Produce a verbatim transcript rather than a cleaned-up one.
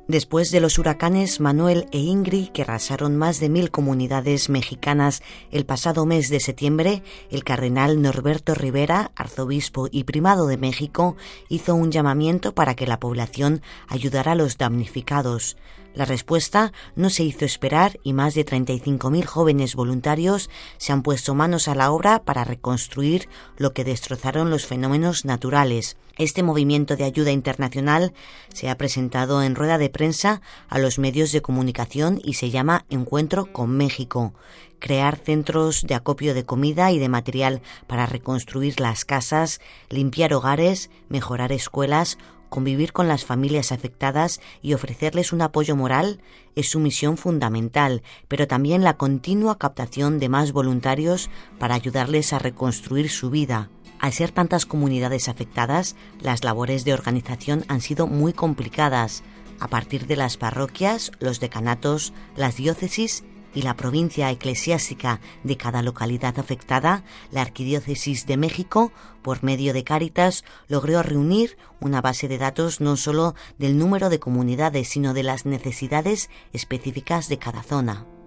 Después de los huracanes Manuel e Ingrid, que arrasaron más de mil comunidades mexicanas el pasado mes de septiembre, el cardenal Norberto Rivera, arzobispo y primado de México, hizo un llamamiento para que la población ayudara a los damnificados. La respuesta no se hizo esperar y más de treinta y cinco mil jóvenes voluntarios se han puesto manos a la obra para reconstruir lo que destrozaron los fenómenos naturales. Este movimiento de ayuda internacional se ha presentado en rueda de prensa a los medios de comunicación y se llama Encuentro con México. Crear centros de acopio de comida y de material para reconstruir las casas, limpiar hogares, mejorar escuelas, convivir con las familias afectadas y ofrecerles un apoyo moral es su misión fundamental, pero también la continua captación de más voluntarios para ayudarles a reconstruir su vida. Al ser tantas comunidades afectadas, las labores de organización han sido muy complicadas. A partir de las parroquias, los decanatos, las diócesis y la provincia eclesiástica de cada localidad afectada, la Arquidiócesis de México, por medio de Cáritas, logró reunir una base de datos no solo del número de comunidades, sino de las necesidades específicas de cada zona.